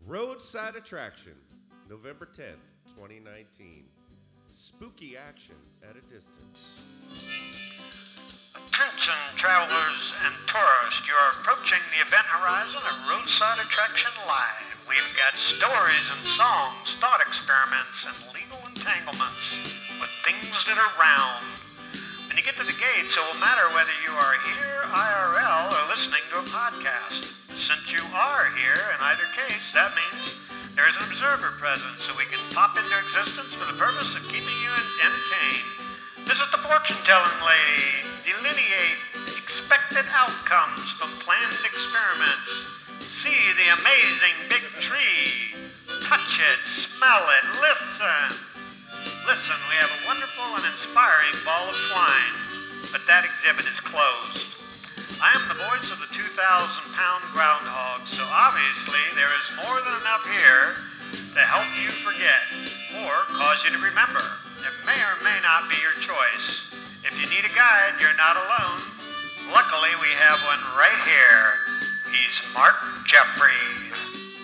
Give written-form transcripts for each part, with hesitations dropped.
Roadside Attraction, November 10th, 2019. Spooky action at a distance. Attention travelers and tourists, you're approaching the event horizon of Roadside Attraction Live. We've got stories and songs, thought experiments, and legal entanglements with things that are round. When you get to the gates, it will matter whether you are here IRL or listening to a podcast. Since you are here, in either case, that means there is an observer present, so we can pop into existence for the purpose of keeping you entertained. Visit the fortune-telling lady, delineate expected outcomes from planned experiments, see the amazing big tree, touch it, smell it, listen. Listen, we have a wonderful and inspiring ball of twine, but that exhibit is closed. I am the voice of the 2,000-pound groundhog, so obviously there is more than enough here to help you forget or cause you to remember. It may or may not be your choice. If you need a guide, you're not alone. Luckily, we have one right here. He's Mark Jeffries.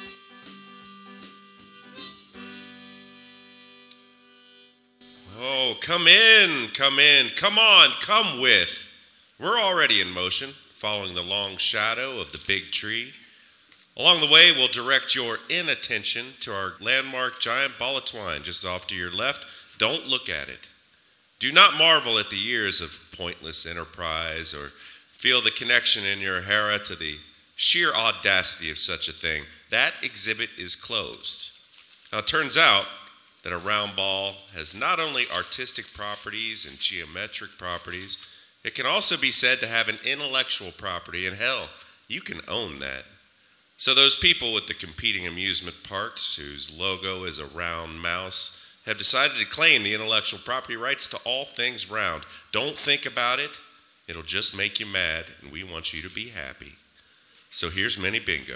Oh, come in, come on, come with. We're already in motion, following the long shadow of the big tree. Along the way, we'll direct your inattention to our landmark giant ball of twine just off to your left. Don't look at it. Do not marvel at the years of pointless enterprise or feel the connection in your Hera to the sheer audacity of such a thing. That exhibit is closed. Now, it turns out that a round ball has not only artistic properties and geometric properties, it can also be said to have an intellectual property, and hell, you can own that. So those people with the competing amusement parks, whose logo is a round mouse, have decided to claim the intellectual property rights to all things round. Don't think about it. It'll just make you mad, and we want you to be happy. So here's Mini Bingo.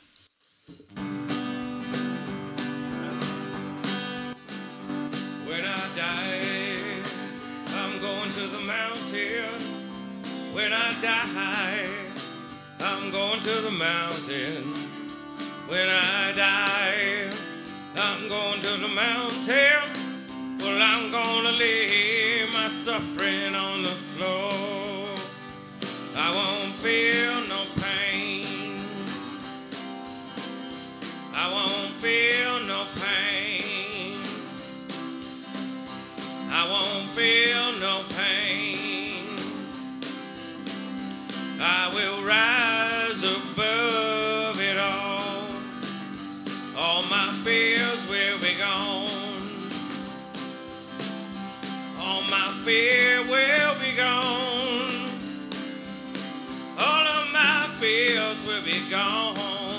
When I die, I'm going to the mountain. When I die, I'm going to the mountain. When I die, I'm going to the mountain. Well, I'm gonna leave my suffering on the floor. I won't feel no pain. I won't feel no pain. I won't feel no pain. I will rise above it all. All my fears will be gone. All my fear will be gone. All of my fears will be gone.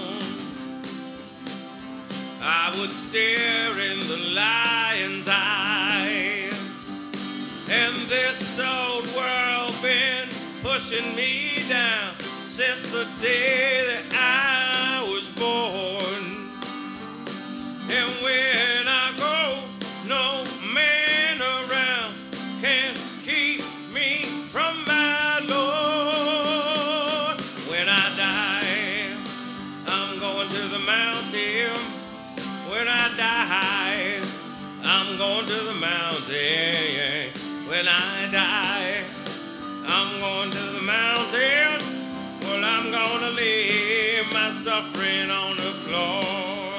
I would stare in the lion's eye, and this old world been pushing me down since the day that I was born. And when I go, no man around can keep me from my Lord. When I die, I'm going to the mountain. When I die, I'm going to the mountain. When I die, I'm going to the mountain. Well, I'm gonna leave my suffering on the floor.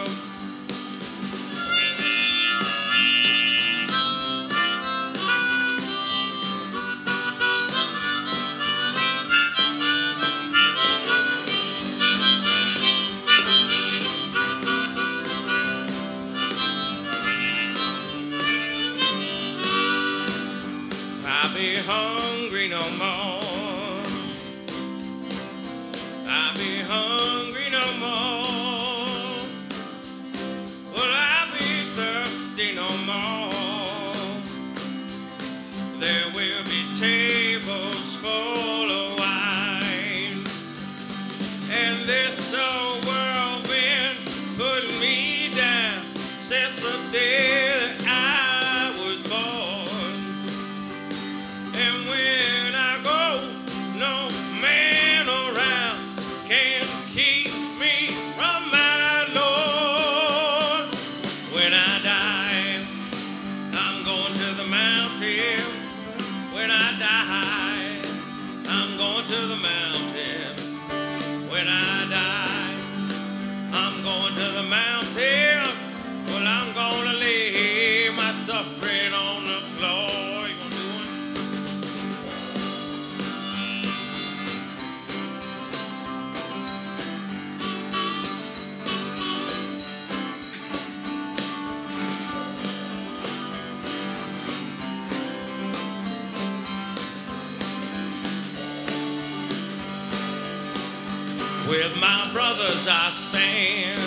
I'll be hungry no more. I'll be hungry no more. Well, I'll be thirsty no more. There will be tables full of wine, and this old world been putting me down since the day that I was born. And when I go, no man around can keep me from my Lord. With my brothers I stand.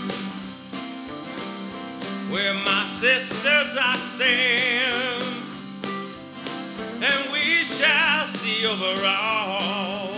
With my sisters I stand. And we shall see over all.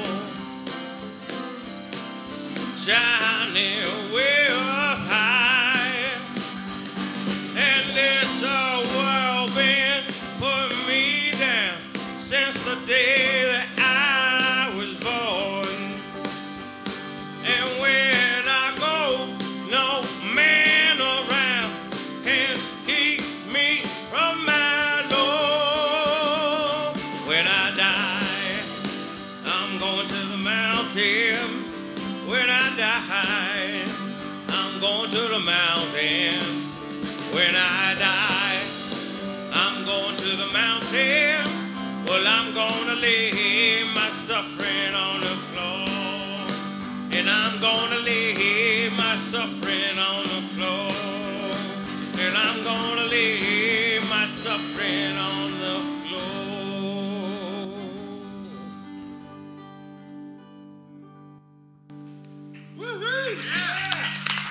Shining way up high. And this world been putting me down since the day that I was born. And when I go, no man around can keep me from my Lord. When I die, I'm going to the mountain. When I die, I'm going to the mountain. When I die, I'm going to the mountain. Well, I'm gonna lay my suffering on the floor. And I'm gonna lay my suffering on the floor. And I'm gonna lay my suffering on the floor. Woo-hoo! Yeah!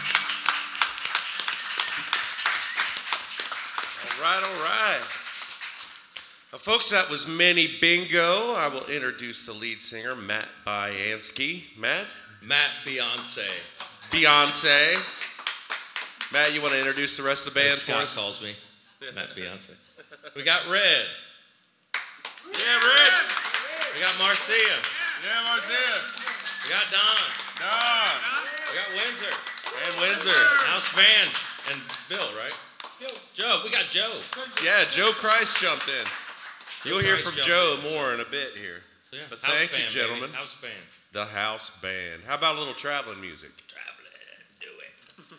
All right. Now, folks, that was Mini Bingo. I will introduce the lead singer, Matt Byansky. Matt? Matt Beyonce. Beyonce. Matt, you want to introduce the rest of the band for Scott us? calls me Matt Beyonce. We got Red. Yeah, Red. We got Marcia. Yeah, Marcia. We got Don. Don. We got Windsor. And Windsor. House band. And Bill, right? Joe. We got Joe. Yeah, Joe Christ jumped in. You'll hear from Christ Joe jumped in. more in a bit here. Yeah. But House thank you, band, gentlemen. baby. House band. The house band. How about a little traveling music? Traveling. Do it.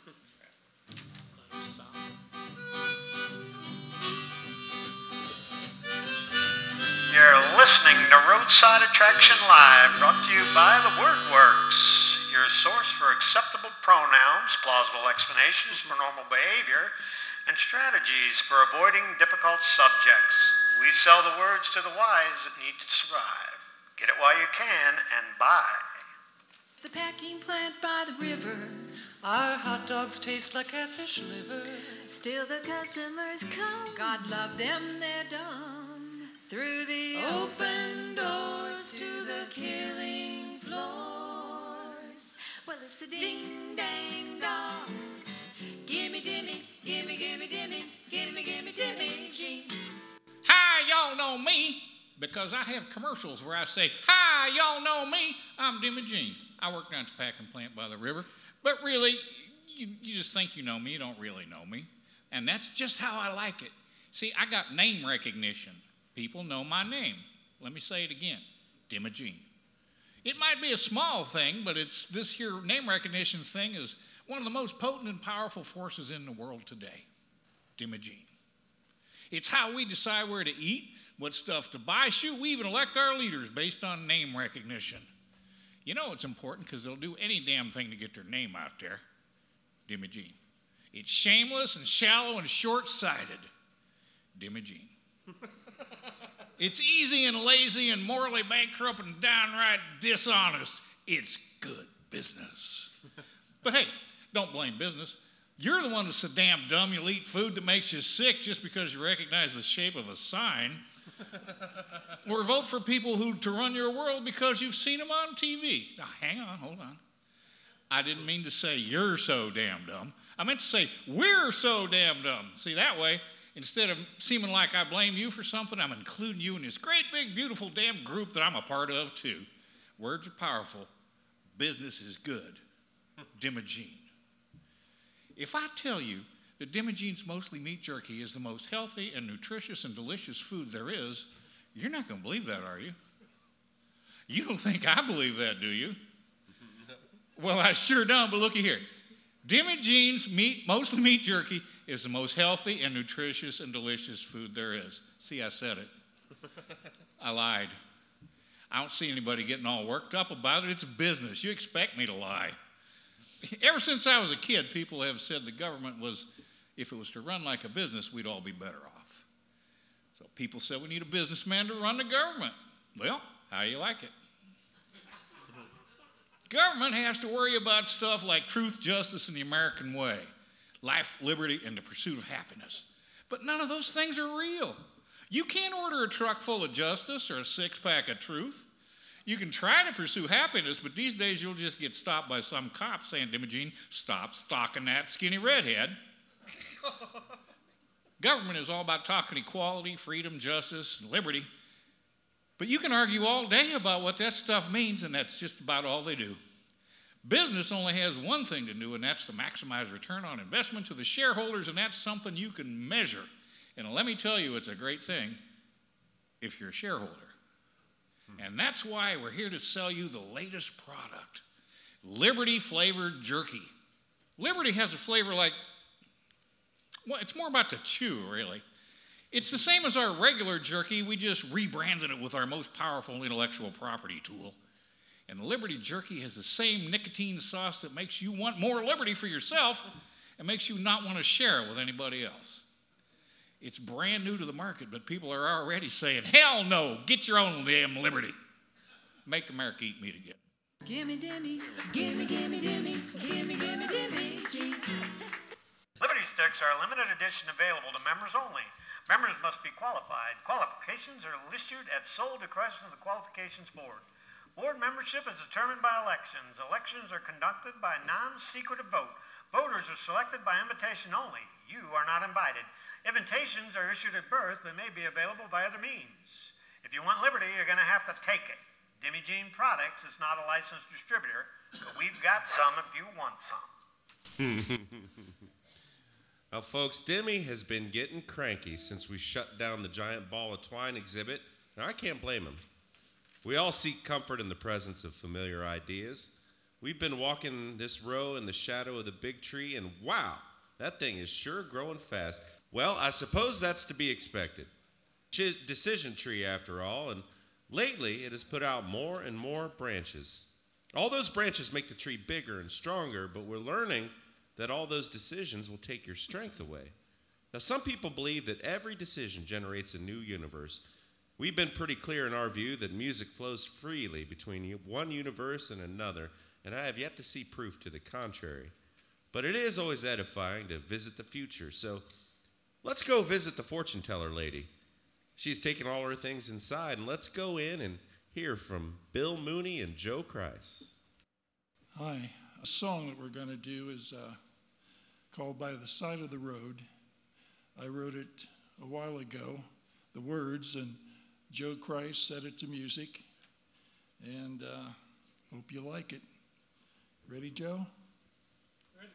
You're listening to Roadside Attraction Live, brought to you by The Word Works, your source for acceptable pronouns, plausible explanations for normal behavior, and strategies for avoiding difficult subjects. We sell the words to the wise that need to survive. Get it while you can and buy. The packing plant by the river. Our hot dogs taste like catfish liver. Still the customers come. God love them, they're dumb. Through the open doors to the killing floors. Well, it's a ding-dang-dong. Gimme, dimmy, gimme, gimme, dimmy, gimme, gimme, dimmy, Jean. Hi, y'all know me, because I have commercials where I say, hi, y'all know me, I'm Dimmy Jean. I work down at the packing plant by the river, but really, you just think you know me, you don't really know me, and that's just how I like it. See, I got name recognition. People know my name. Let me say it again, Dimmy Jean. It might be a small thing, but it's this here name recognition thing is one of the most potent and powerful forces in the world today, Dimmy Jean. It's how we decide where to eat, what stuff to buy. Shoot, we even elect our leaders based on name recognition. You know it's important because they'll do any damn thing to get their name out there. Dimmy Jean. It's shameless and shallow and short-sighted. Dimmy Jean. It's easy and lazy and morally bankrupt and downright dishonest. It's good business. But hey, don't blame business. You're the one that's so damn dumb you'll eat food that makes you sick just because you recognize the shape of a sign. Or vote for people to run your world because you've seen them on TV. Now, hang on, hold on. I didn't mean to say you're so damn dumb. I meant to say we're so damn dumb. See, that way, instead of seeming like I blame you for something, I'm including you in this great, big, beautiful damn group that I'm a part of, too. Words are powerful. Business is good. Dimmy Jean. If I tell you that Dimmy Jean's Mostly Meat Jerky is the most healthy and nutritious and delicious food there is, you're not going to believe that, are you? You don't think I believe that, do you? Well, I sure don't, but looky here. Dimmy Jean's Mostly Meat Jerky is the most healthy and nutritious and delicious food there is. See, I said it. I lied. I don't see anybody getting all worked up about it. It's business. You expect me to lie. Ever since I was a kid, people have said the government was, if it was to run like a business, we'd all be better off. So people said we need a businessman to run the government. Well, how do you like it? Government has to worry about stuff like truth, justice, and the American way, life, liberty, and the pursuit of happiness. But none of those things are real. You can't order a truck full of justice or a six-pack of truth. You can try to pursue happiness, but these days you'll just get stopped by some cop saying, Imogene, stop stalking that skinny redhead. Government is all about talking equality, freedom, justice, and liberty. But you can argue all day about what that stuff means, and that's just about all they do. Business only has one thing to do, and that's to maximize return on investment to the shareholders, and that's something you can measure. And let me tell you, it's a great thing if you're a shareholder. And that's why we're here to sell you the latest product, Liberty flavored jerky. Liberty has a flavor like, well, it's more about the chew, really. It's the same as our regular jerky. We just rebranded it with our most powerful intellectual property tool. And the Liberty jerky has the same nicotine sauce that makes you want more liberty for yourself and makes you not want to share it with anybody else. It's brand new to the market, but people are already saying, hell no, get your own damn liberty. Make America eat meat again. Gimme, dimmy, gimme, gimme, dimmy, gimme, gimme, dimmy, gee. Liberty Sticks are a limited edition available to members only. Members must be qualified. Qualifications are issued at sole discretion of the Qualifications Board. Board membership is determined by elections. Elections are conducted by non-secretive vote. Voters are selected by invitation only. You are not invited. Invitations are issued at birth but may be available by other means. If you want liberty, you're going to have to take it. Imogene Products is not a licensed distributor, but we've got some if you want some. Well, folks, Demi has been getting cranky since we shut down the giant ball of twine exhibit, and I can't blame him. We all seek comfort in the presence of familiar ideas. We've been walking this row in the shadow of the big tree, and wow, that thing is sure growing fast. Well, I suppose that's to be expected. Decision tree, after all, and lately it has put out more and more branches. All those branches make the tree bigger and stronger, but we're learning that all those decisions will take your strength away. Now, some people believe that every decision generates a new universe. We've been pretty clear in our view that music flows freely between one universe and another, and I have yet to see proof to the contrary. But it is always edifying to visit the future, so let's go visit the fortune teller lady. She's taken all her things inside, and let's go in and hear from Bill Mooney and Joe Christ. Hi. A song that we're going to do is called By the Side of the Road. I wrote it a while ago, the words, and Joe Christ set it to music, and hope you like it. Ready, Joe? Ready.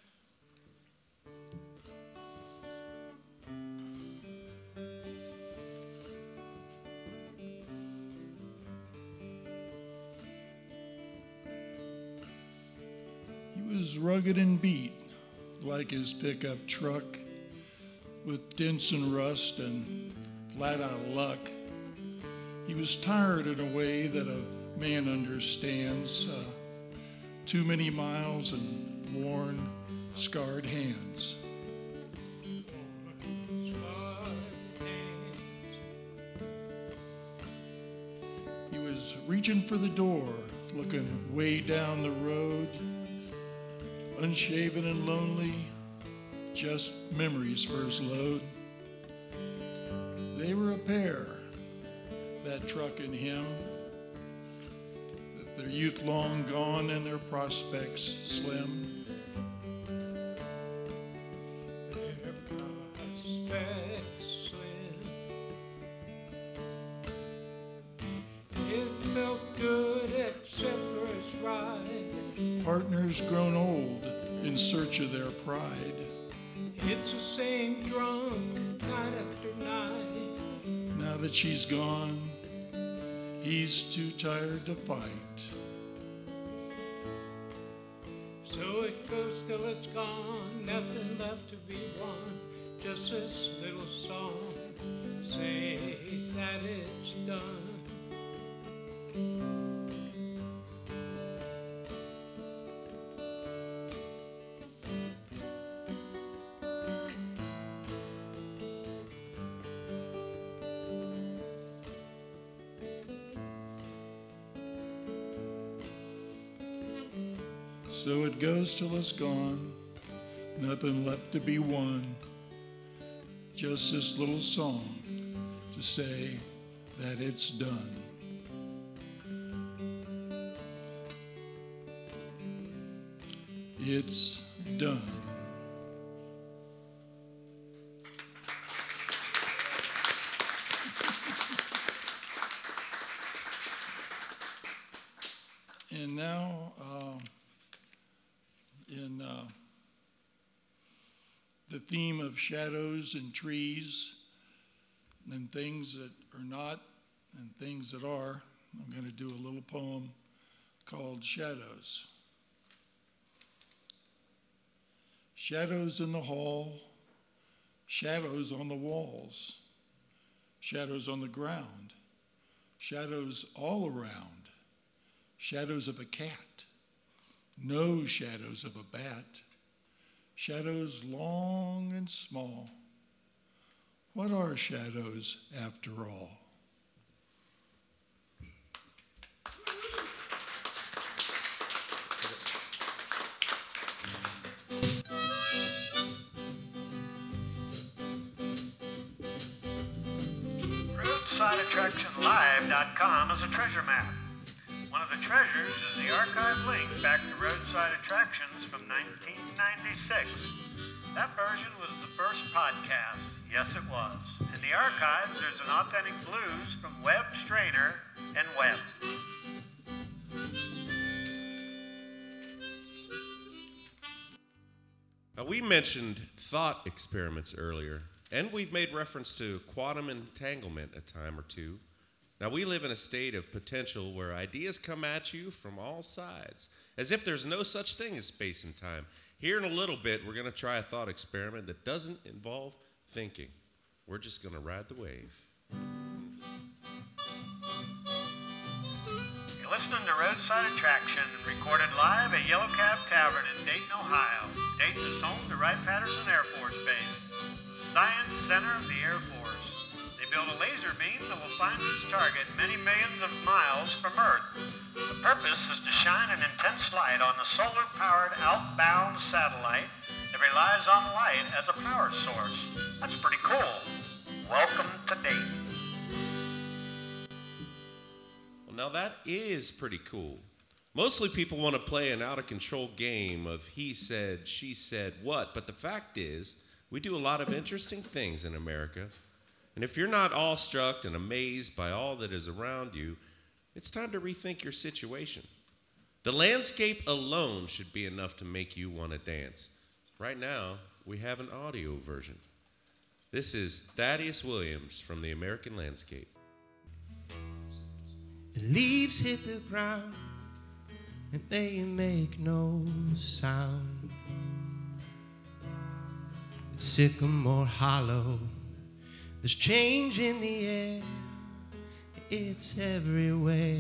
He was rugged and beat, like his pickup truck, with dents and rust and flat out of luck. He was tired in a way that a man understands. Too many miles and worn, scarred hands. He was reaching for the door, looking way down the road, unshaven and lonely, just memories for his load. They were a pair, that truck and him, their youth long gone and their prospects slim. Their prospects slim. It felt good except for its ride. Partners grown old in search of their pride. It's the same drunk night after night. Now that she's gone, he's too tired to fight. So it goes till it's gone, nothing left to be won. Just this little song, say that it's done. So it goes till it's gone, nothing left to be won. Just this little song to say that it's done. It's done. And now, in the theme of shadows and trees and things that are not and things that are, I'm going to do a little poem called Shadows. Shadows in the hall, shadows on the walls, shadows on the ground, shadows all around, shadows of a cat, no shadows of a bat, shadows long and small. What are shadows after all? RoadsideAttractionLive.com is a treasure map. One of the treasures is the archive link back to Roadside Attractions from 1996. That version was the first podcast. Yes, it was. In the archives, there's an authentic blues from Webb, Strainer, and Webb. Now, we mentioned thought experiments earlier, and we've made reference to quantum entanglement a time or two. Now, we live in a state of potential where ideas come at you from all sides, as if there's no such thing as space and time. Here in a little bit, we're going to try a thought experiment that doesn't involve thinking. We're just going to ride the wave. You're listening to Roadside Attraction, recorded live at Yellow Cab Tavern in Dayton, Ohio. Dayton is home to Wright-Patterson Air Force Base, Science Center of the Air Force. They build a laser beam that will find its target many millions of miles from Earth. The purpose is to shine an intense light on the solar-powered outbound satellite that relies on light as a power source. That's pretty cool. Welcome to Dayton. Well, now that is pretty cool. Mostly people want to play an out-of-control game of he said, she said, what, but the fact is, we do a lot of interesting things in America. And if you're not awestruck and amazed by all that is around you, it's time to rethink your situation. The landscape alone should be enough to make you want to dance. Right now, we have an audio version. This is Thaddeus Williams from the American Landscape. The leaves hit the ground and they make no sound. It's sycamore hollow. There's change in the air. It's everywhere.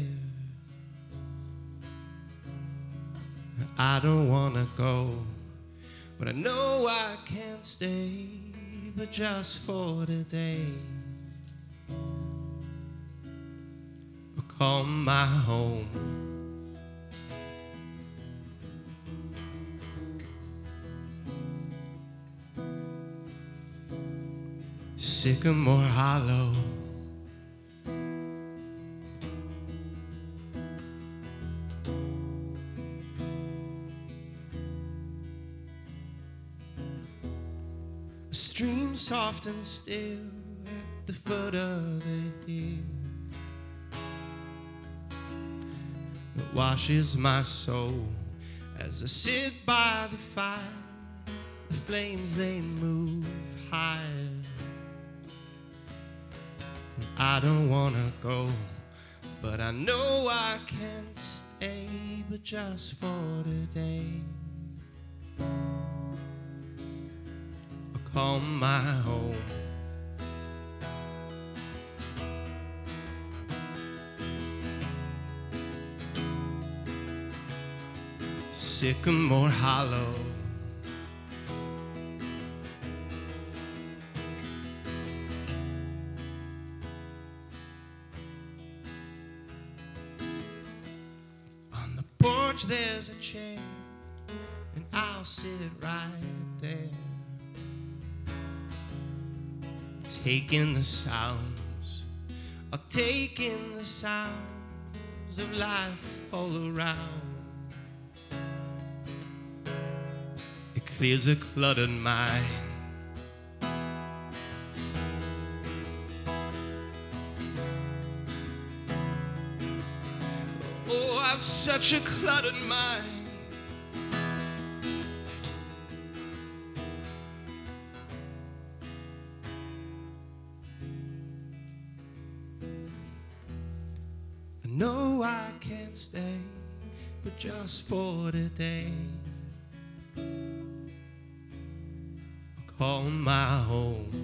I don't wanna go, but I know I can't stay, but just for today. I'll call my home. Sycamore Hollow. A stream soft and still at the foot of the hill. It washes my soul as I sit by the fire. The flames, they move higher. I don't wanna go, but I know I can't stay, but just for today. I'll call my home. Sycamore Hollow. There's a chair sit right there, taking the sounds, taking the sounds of life all around. It clears a cluttered mind. Oh, I've such a cluttered mind. I know I can't stay, but just for today, I'll call my home.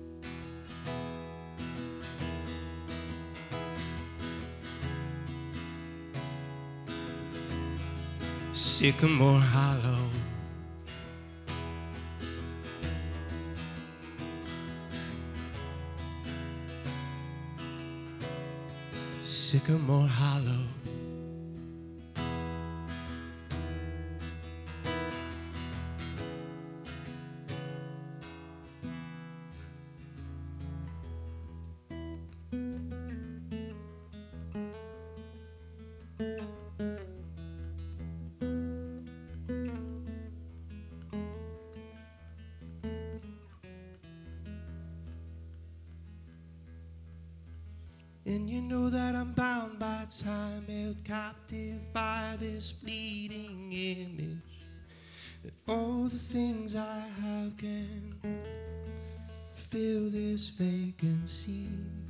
Sycamore Hollow. Sycamore Hollow. And you know that I'm bound by time, held captive by this fleeting image, that all the things I have can fill this vacancy.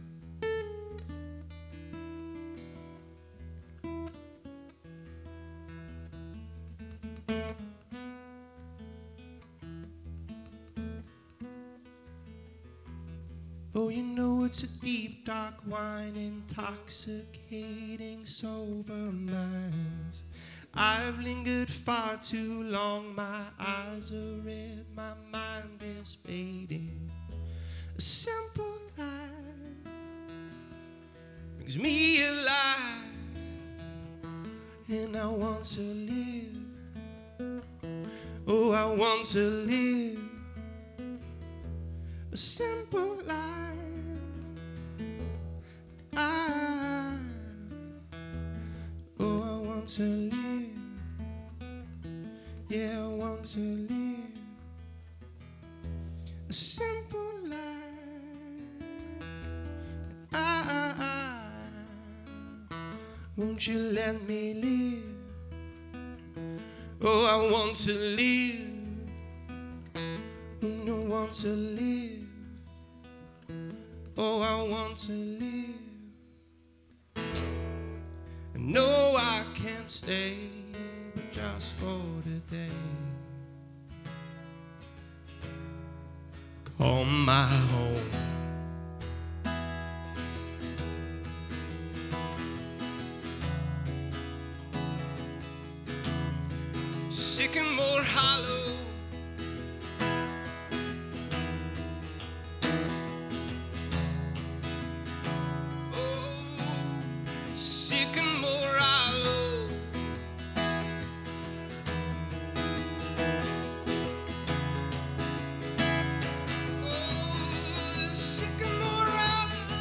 Oh, you know it's a deep, dark wine, intoxicating sober minds. I've lingered far too long, my eyes are red, my mind is fading. A simple life brings me alive, and I want to live. Oh, I want to live a simple life. Oh, I want to live. Yeah, I want to live a simple life. Won't you let me live? Oh, I want to live. I want to live. Oh, I want to live. No, I can't stay, but just for today, call my home. Sycamore Hollow. Sycamore Hollow. Oh, Sycamore Hollow.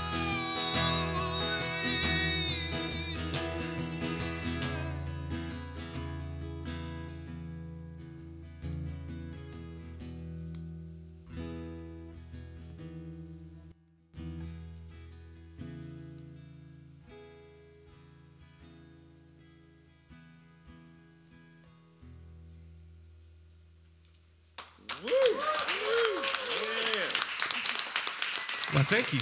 Well, thank you.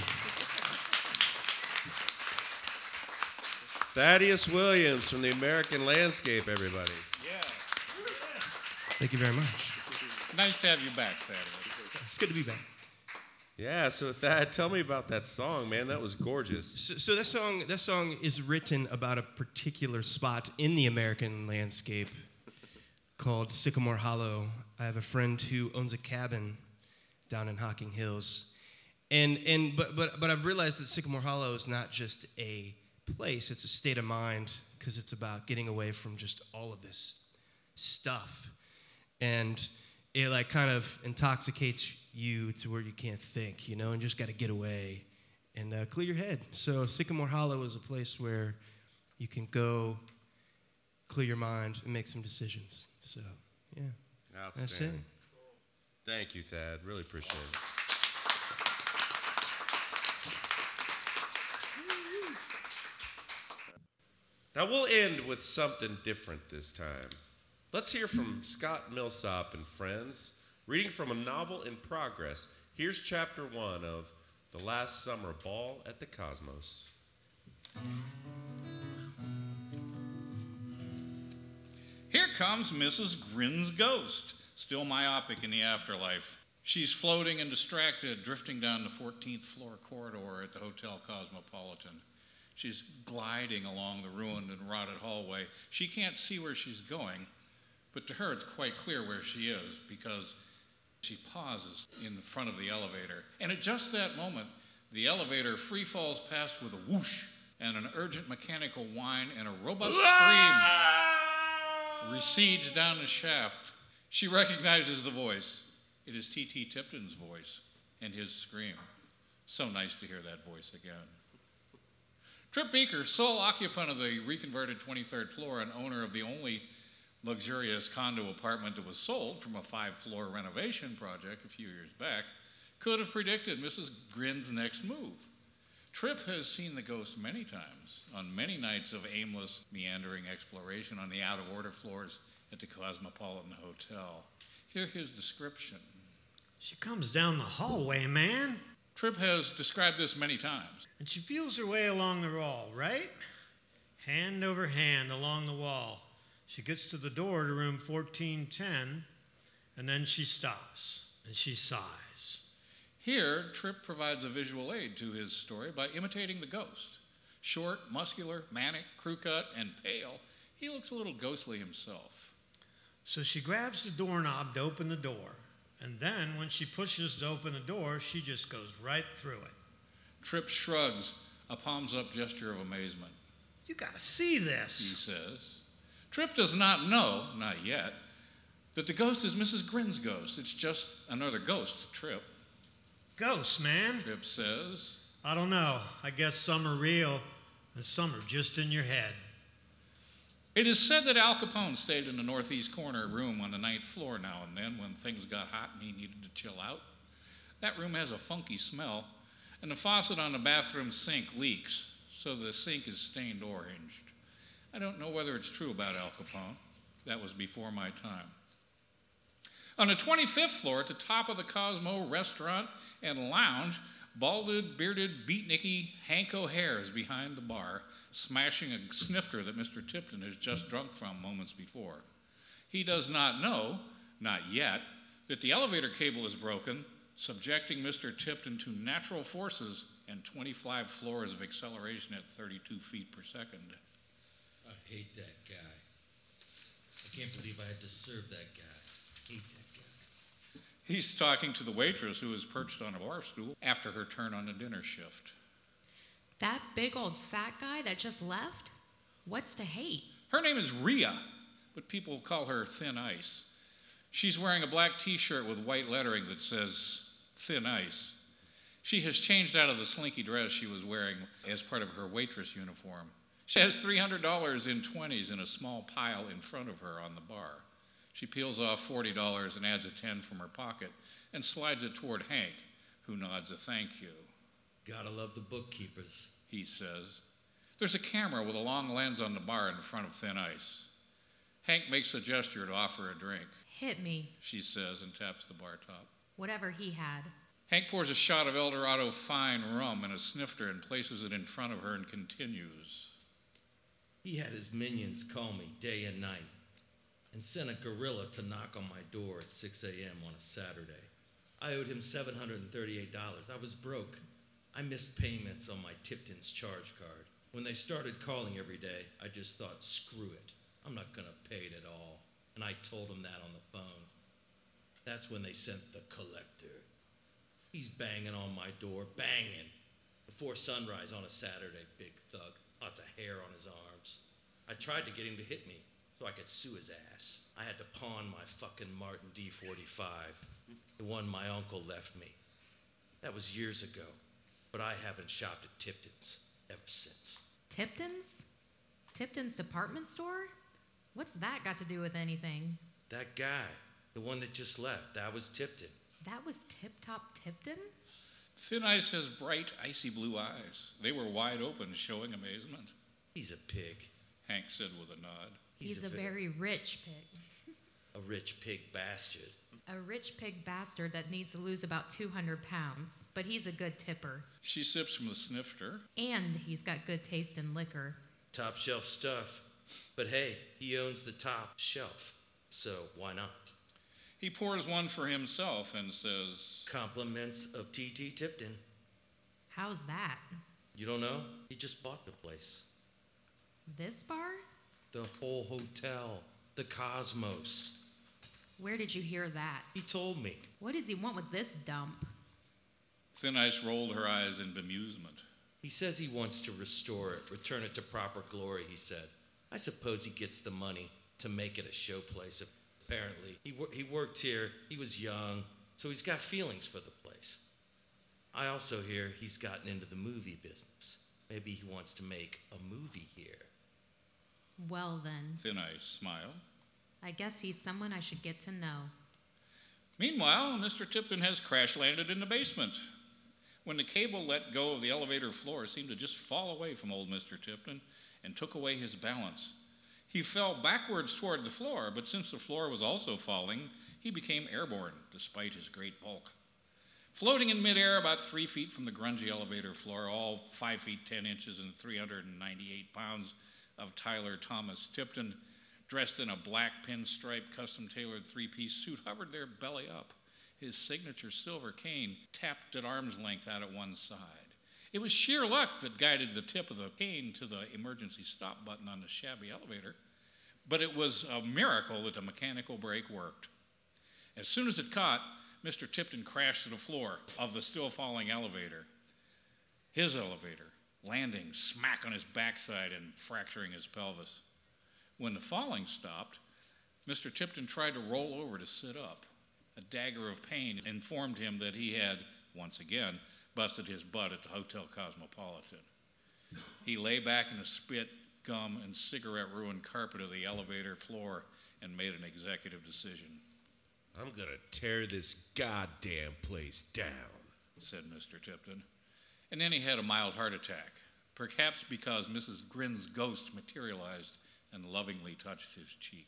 Thaddeus Williams from the American Landscape, everybody. Yeah. Thank you very much. Nice to have you back, Thaddeus. It's good to be back. Yeah, so Thad, tell me about that song, man. That was gorgeous. So that song is written about a particular spot in the American landscape called Sycamore Hollow. I have a friend who owns a cabin down in Hocking Hills. But I've realized that Sycamore Hollow is not just a place, it's a state of mind, because it's about getting away from just all of this stuff. and it like kind of intoxicates you to where you can't think, and just got to get away and clear your head. So Sycamore Hollow is a place where you can go, clear your mind, and make some decisions. So, yeah, that's it. Thank you, Thad. Really appreciate it. Now, we'll end with something different this time. Let's hear from Scott Millsop and friends, reading from a novel in progress. Here's chapter 1 of The Last Summer Ball at the Cosmos. Here comes Mrs. Grin's ghost, still myopic in the afterlife. She's floating and distracted, drifting down the 14th floor corridor at the Hotel Cosmopolitan. She's gliding along the ruined and rotted hallway. She can't see where she's going, but to her it's quite clear where she is because she pauses in front of the elevator. And at just that moment, the elevator free falls past with a whoosh and an urgent mechanical whine and a robust scream recedes down the shaft. She recognizes the voice. It is T.T. Tipton's voice and his scream. So nice to hear that voice again. Trip Beaker, sole occupant of the reconverted 23rd floor and owner of the only luxurious condo apartment that was sold from a 5-floor renovation project a few years back, could have predicted Mrs. Grin's next move. Trip has seen the ghost many times, on many nights of aimless, meandering exploration on the out-of-order floors at the Cosmopolitan Hotel. Hear his description. She comes down the hallway, man. Trip has described this many times. And she feels her way along the wall, right? Hand over hand along the wall. She gets to the door to room 1410, and then she stops, and she sighs. Here, Tripp provides a visual aid to his story by imitating the ghost. Short, muscular, manic, crew-cut, and pale, he looks a little ghostly himself. So she grabs the doorknob to open the door, and then when she pushes to open the door, she just goes right through it. Tripp shrugs, a palms-up gesture of amazement. You gotta see this, he says. Tripp does not know, not yet, that the ghost is Mrs. Grin's ghost. It's just another ghost to Tripp. Ghosts, man. Tripp says. I don't know. I guess some are real and some are just in your head. It is said that Al Capone stayed in the northeast corner room on the 9th floor now and then when things got hot and he needed to chill out. That room has a funky smell, and the faucet on the bathroom sink leaks, so the sink is stained orange. I don't know whether it's true about Al Capone. That was before my time. On the 25th floor, at the top of the Cosmo restaurant and lounge, balded, bearded, beatniky Hank O'Hare is behind the bar, smashing a snifter that Mr. Tipton has just drunk from moments before. He does not know, not yet, that the elevator cable is broken, subjecting Mr. Tipton to natural forces and 25 floors of acceleration at 32 feet per second. I hate that guy. I can't believe I had to serve that guy. I hate that guy. He's talking to the waitress who is perched on a bar stool after her turn on the dinner shift. That big old fat guy that just left? What's to hate? Her name is Rhea, but people call her Thin Ice. She's wearing a black t-shirt with white lettering that says Thin Ice. She has changed out of the slinky dress she was wearing as part of her waitress uniform. She has $300 in 20s in a small pile in front of her on the bar. She peels off $40 and adds a 10 from her pocket and slides it toward Hank, who nods a thank you. Gotta love the bookkeepers, he says. There's a camera with a long lens on the bar in front of Thin Ice. Hank makes a gesture to offer a drink. Hit me, she says and taps the bar top. Whatever he had. Hank pours a shot of El Dorado fine rum in a snifter and places it in front of her and continues. He had his minions call me day and night and sent a gorilla to knock on my door at 6 a.m. on a Saturday. I owed him $738. I was broke. I missed payments on my Tipton's charge card. When they started calling every day, I just thought, screw it. I'm not going to pay it at all. And I told them that on the phone. That's when they sent the collector. He's banging on my door, banging. Before sunrise on a Saturday, big thug. Lots of hair on his arms. I tried to get him to hit me, so I could sue his ass. I had to pawn my fucking Martin D45, the one my uncle left me. That was years ago, but I haven't shopped at Tipton's ever since. Tipton's? Tipton's department store? What's that got to do with anything? That guy, the one that just left, that was Tipton. That was Tip Top Tipton? Thin Ice has bright, icy blue eyes. They were wide open, showing amazement. He's a pig. Hank said with a nod. He's a very rich pig. A rich pig bastard. A rich pig bastard that needs to lose about 200 pounds, but he's a good tipper. She sips from the snifter. And he's got good taste in liquor. Top shelf stuff. But hey, he owns the top shelf, so why not? He pours one for himself and says, Compliments of T.T. Tipton. How's that? You don't know? He just bought the place. This bar? The whole hotel. The Cosmos. Where did you hear that? He told me. What does he want with this dump? Thin Ice rolled her eyes in bemusement. He says he wants to restore it, return it to proper glory, he said. I suppose he gets the money to make it a showplace. Apparently, he worked here, he was young, so he's got feelings for the place. I also hear he's gotten into the movie business. Maybe he wants to make a movie here. Well then, Thin Ice smiled. I guess he's someone I should get to know. Meanwhile, Mr. Tipton has crash landed in the basement. When the cable let go of the elevator floor, it seemed to just fall away from old Mr. Tipton and took away his balance. He fell backwards toward the floor, but since the floor was also falling, he became airborne despite his great bulk. Floating in midair about 3 feet from the grungy elevator floor, all 5 feet 10 inches and 398 pounds of Tyler Thomas Tipton, dressed in a black pinstripe custom-tailored three-piece suit, hovered there belly up, his signature silver cane tapped at arm's length out at one side. It was sheer luck that guided the tip of the cane to the emergency stop button on the shabby elevator, but it was a miracle that the mechanical brake worked. As soon as it caught, Mr. Tipton crashed to the floor of the still-falling elevator. His elevator, landing smack on his backside and fracturing his pelvis. When the falling stopped, Mr. Tipton tried to roll over to sit up. A dagger of pain informed him that he had, once again, busted his butt at the Hotel Cosmopolitan. He lay back in the spit, gum, and cigarette-ruined carpet of the elevator floor and made an executive decision. I'm gonna tear this goddamn place down, said Mr. Tipton. And then he had a mild heart attack, perhaps because Mrs. Grin's ghost materialized and lovingly touched his cheek.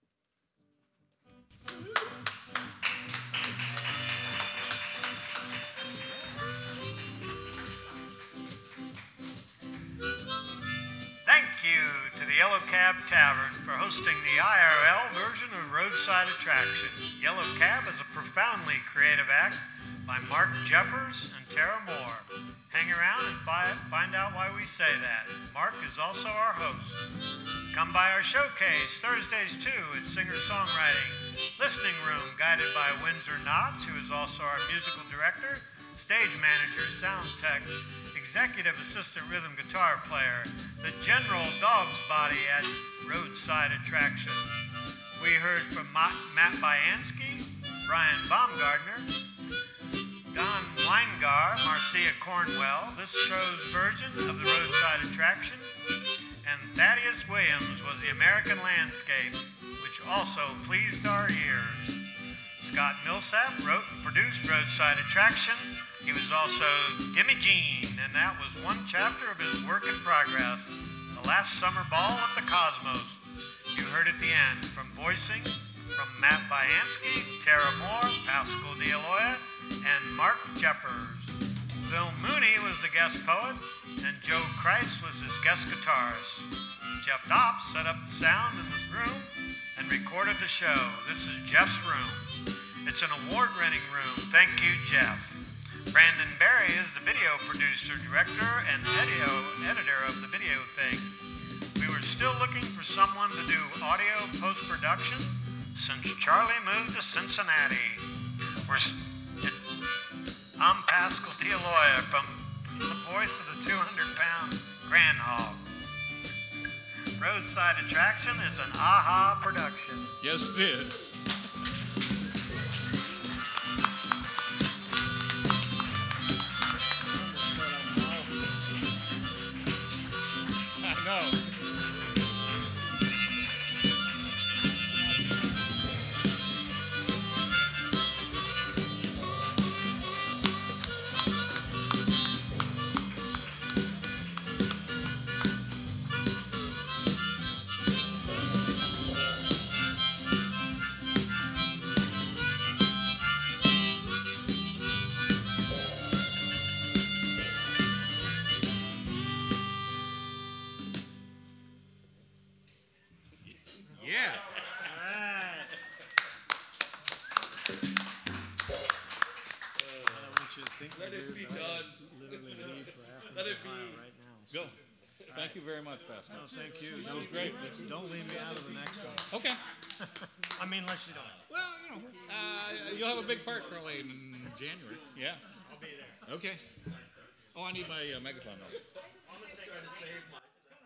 Thank you to the Yellow Cab Tavern for hosting the IRL version of Roadside Attractions. Yellow Cab is a profoundly creative act by Mark Jeffers and Tara Moore. Hang around and find out why we say that. Mark is also our host. Come by our showcase Thursdays too at Singer-Songwriting Listening Room, guided by Windsor Knotts, who is also our musical director, stage manager, sound tech, executive assistant rhythm guitar player, the general dog's body at Roadside Attractions. We heard from Matt Byansky, Brian Baumgartner, Don Weingar, Marcia Cornwell, this show's version of the Roadside Attraction, and Thaddeus Williams was the American Landscape, which also pleased our ears. Scott Millsap wrote and produced Roadside Attraction. He was also Dimmy Jean, and that was one chapter of his work in progress, The Last Summer Ball at the Cosmos. You heard at the end from voicing from Matt Byansky, Tara Moore, Pascal D'Aloia, and Mark Jeffers. Phil Mooney was the guest poet, and Joe Christ was his guest guitarist. Jeff Dopp set up the sound in this room and recorded the show. This is Jeff's room. It's an award-winning room. Thank you, Jeff. Brandon Barry is the video producer, director, and editor of the video thing. We were still looking for someone to do audio post-production since Charlie moved to Cincinnati. I'm Pascal D'Aloia from the voice of the 200-pound Grand Hog. Roadside Attraction is an AHA production. Yes, it is. I know. Yeah. Let it be done. Let it be. Go. Thank you very much, Pastor. No, thank you. It was great. Don't leave me out of the next one. Okay. I mean, unless you don't. Well, you'll have a big part probably in January. Yeah. I'll be there. Okay. Oh, I need my megaphone. I'm going to try to save my